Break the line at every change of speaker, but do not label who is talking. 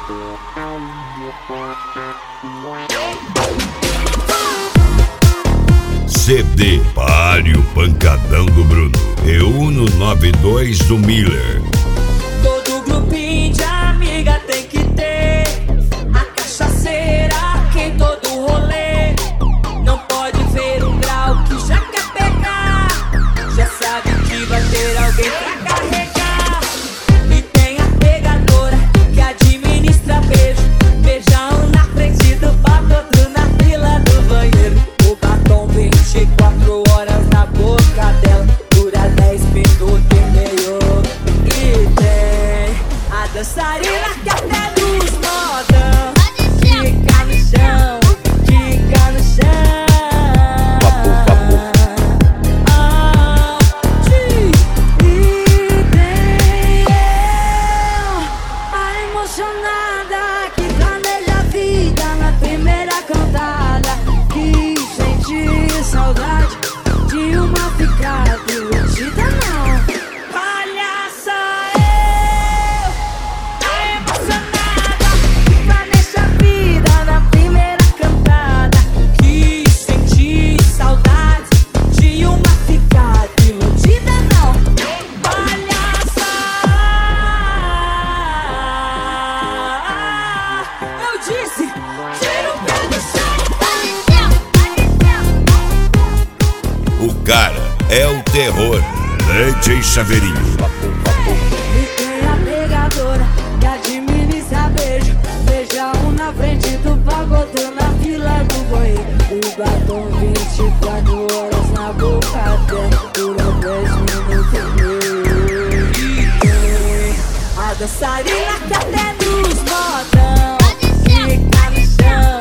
CD Pare o Pancadão do Bruno. Reúno 92 do Miller.
Todo grupinho de amiga tem que ter a cachaceira que em todo rolê não pode ver o grau que já quer pegar. Já sabe que vai ter alguém pra carregar. E tem a pegadora que administra beijo. Beijão na frente do papo, outro na fila do banheiro. O batom 24 horas na boca dela, dura 10 minutos e meio. E tem a dançarina que até nos modão fica no chão, fica no chão. E tem eu, a emocionada que planeja a vida na primeira cantada, que sente saudade de uma ficada iludida não. Palhaça eu, a emocionada que planeja a vida na primeira cantada, que senti saudade de uma ficada iludida não. Palhaça, eu disse, tira o pé do chão.
O cara é o terror. DJ Chaveirinho.
E tem a pegadora que administra beijo. Beijão na frente do pagodo, na fila do banheiro. O batom 24 horas na boca dela, dura 10 minutos e meio. E tem a dançarina que até nos modão fica no chão.